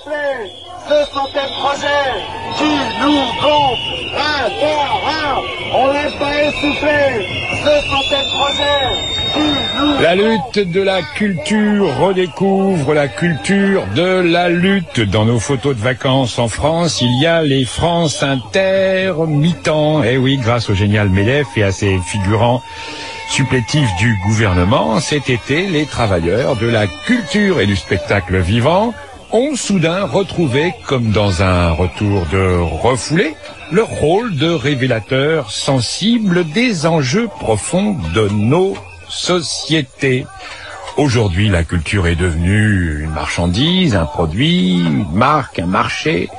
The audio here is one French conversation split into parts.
souffler, ce sont des projets qui nous gonflent un par un. On n'est pas essoufflé, ce sont des projets qui nous... La lutte de la culture redécouvre la culture de la lutte. Dans nos photos de vacances en France, il y a les France Inter mi-temps. Eh oui, grâce au génial Medef et à ses figurants supplétifs du gouvernement, cet été, les travailleurs de la culture et du spectacle vivant ont soudain retrouvé, comme dans un retour de refoulé, leur rôle de révélateur sensible des enjeux profonds de nos sociétés. Aujourd'hui, la culture est devenue une marchandise, un produit, une marque, un marché.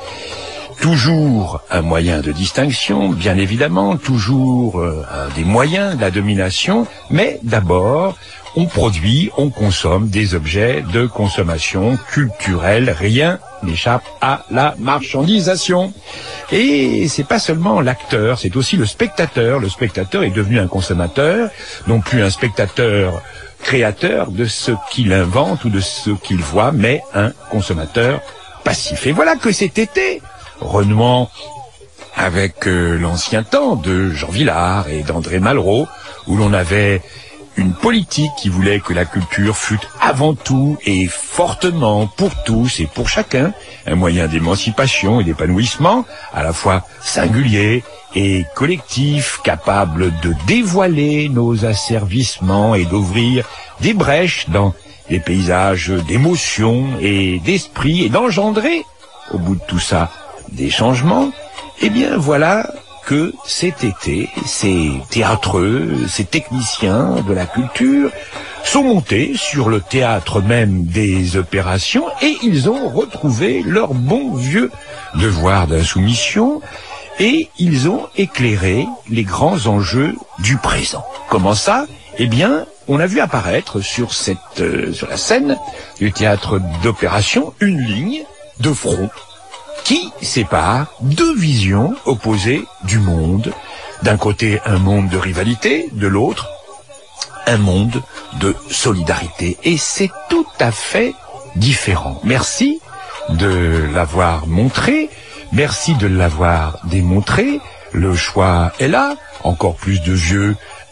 Toujours un moyen de distinction, bien évidemment, toujours un des moyens de la domination, mais d'abord, on produit, on consomme des objets de consommation culturelle. Rien n'échappe à la marchandisation. Et c'est pas seulement l'acteur, c'est aussi le spectateur. Le spectateur est devenu un consommateur, non plus un spectateur créateur de ce qu'il invente ou de ce qu'il voit, mais un consommateur passif. Et voilà que cet été, renouant avec l'ancien temps de Jean Vilar et d'André Malraux, où l'on avait une politique qui voulait que la culture fût avant tout et fortement pour tous et pour chacun un moyen d'émancipation et d'épanouissement, à la fois singulier et collectif, capable de dévoiler nos asservissements et d'ouvrir des brèches dans les paysages d'émotions et d'esprit et d'engendrer, au bout de tout ça, des changements. Eh bien voilà que cet été, ces théâtreux, ces techniciens de la culture sont montés sur le théâtre même des opérations et ils ont retrouvé leur bon vieux devoir d'insoumission et ils ont éclairé les grands enjeux du présent. Comment ça? Eh bien, on a vu apparaître sur la scène du théâtre d'opération une ligne de front qui sépare deux visions opposées du monde. D'un côté, un monde de rivalité, de l'autre, un monde de solidarité. Et c'est tout à fait différent. Merci de l'avoir montré, merci de l'avoir démontré. Le choix est là, encore plus de vieux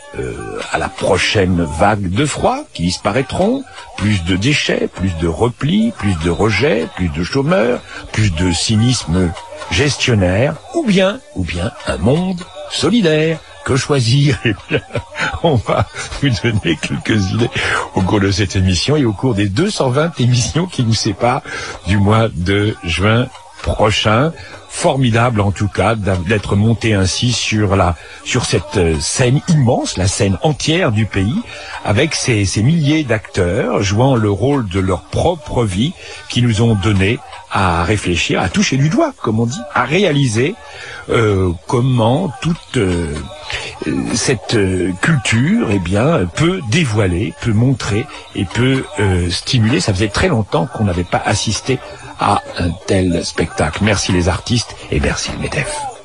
à la prochaine vague de froid qui disparaîtront, plus de déchets, plus de replis, plus de rejets, plus de chômeurs, plus de cynisme gestionnaire, ou bien un monde solidaire. Que choisir? Eh bien, on va vous donner quelques idées au cours de cette émission et au cours des 220 émissions qui nous séparent du mois de juin prochain. Formidable en tout cas d'être monté ainsi sur cette scène immense, la scène entière du pays, avec ces milliers d'acteurs jouant le rôle de leur propre vie, qui nous ont donné à réfléchir, à toucher du doigt, comme on dit, à réaliser comment toute cette culture, eh bien, peut dévoiler, peut montrer et peut stimuler. Ça faisait très longtemps qu'on n'avait pas assisté à un tel spectacle. Merci les artistes et merci le Medef.